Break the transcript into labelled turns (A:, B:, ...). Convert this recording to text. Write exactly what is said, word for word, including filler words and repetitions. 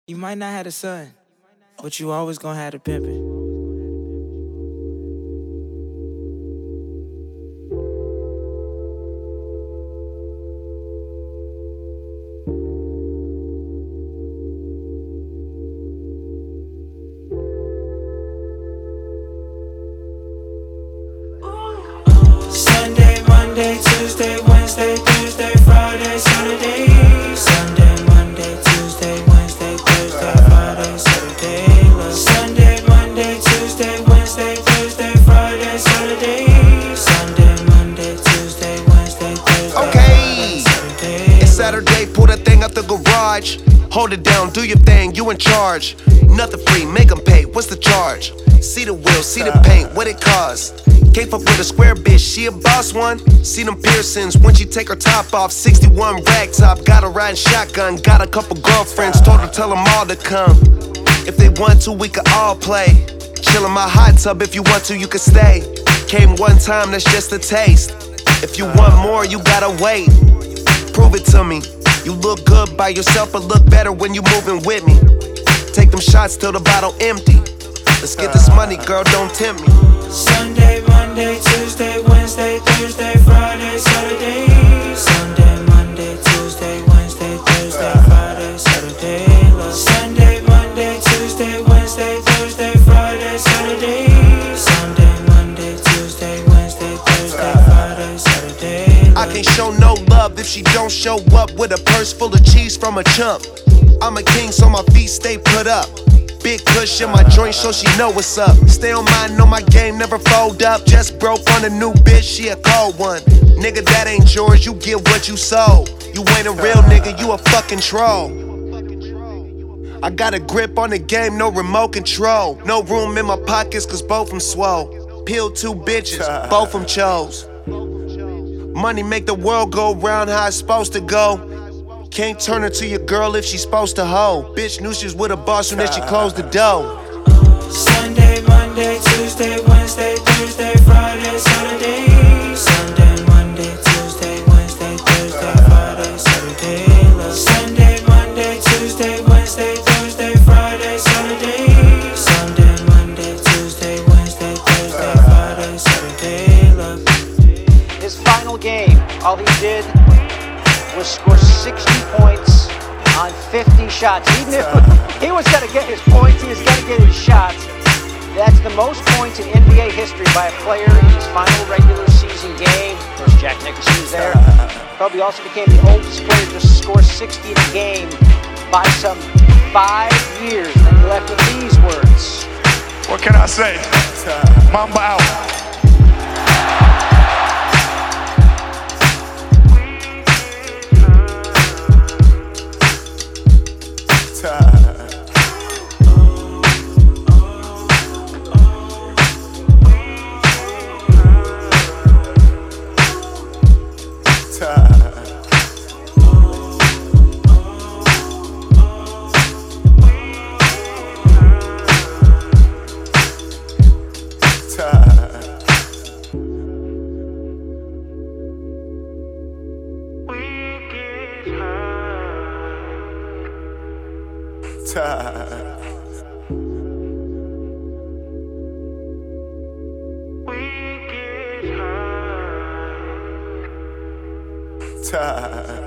A: You might not have a son, but you always gonna have a pimpin'. Sunday, Monday, Tuesday, Wednesday, Thursday, Friday, Saturday. Sunday, Monday, Tuesday, Wednesday, Thursday, Friday, Saturday. Sunday, Monday, Tuesday, Wednesday, Thursday, Friday, Saturday. Sunday, Monday, Tuesday, Wednesday, Thursday,
B: okay.
A: Friday, Saturday.
B: It's Saturday, pull that thing out the garage. Hold it down, do your thing, you in charge. Nothing free, make them pay, what's the charge? See the wheel, see the paint, what it cost? Can't fuck with a square bitch, she a boss one. See them piercings when she take her top off. Sixty-one rag top, got a riding shotgun. Got a couple girlfriends, told her tell them all to come. If they want to, we could all play. Chill in my hot tub, if you want to, you can stay. Came one time, that's just a taste. If you want more, you gotta wait. Prove it to me. You look good by yourself, but look better when you moving with me. Take them shots till the bottle empty. Let's get this money, girl, don't tempt me.
A: Sunday, Monday, Tuesday, Wednesday, Thursday, Friday, Saturday. Sunday, Monday, Tuesday, Wednesday, Thursday, Friday, Saturday. Sunday, Monday, Tuesday, Wednesday, Thursday, Friday, Saturday. Sunday, Monday, Tuesday, Wednesday, Thursday, Friday, Saturday.
B: I can show no love if she don't show up with a purse full of cheese from a chump. I'm a king, so my feet stay put up. Big push in my joint so she know what's up. Stay on mine, know my game, never fold up. Just broke on a new bitch, she a cold one. Nigga, that ain't yours, you get what you sold. You ain't a real nigga, you a fucking troll. I got a grip on the game, no remote control. No room in my pockets cause both them swole. Peeled two bitches, both them chose. Money make the world go round how it's supposed to go. Can't turn her to your girl if she's supposed to hoe. Bitch knew she was with a boss soon as she closed the door.
A: Sunday, Monday, Tuesday, Wednesday, Thursday, Friday, Saturday. Sunday, Monday, Tuesday, Wednesday, Thursday, Friday, Saturday. Sunday, Monday, Tuesday, Wednesday, Thursday, Friday, Saturday. Sunday, Monday, Tuesday, Wednesday, Thursday, Friday, Saturday.
C: His final game, all he did was score sixty points on fifty shots. He knew he was going to get his points, he was going to get his shots. That's the most points in N B A history by a player in his final regular season game. Of course, Jack Nicholson was there. Probably also became the oldest player to score sixty in a game by some five years. And he left with these words.
D: What can I say? Mamba out.
E: Time.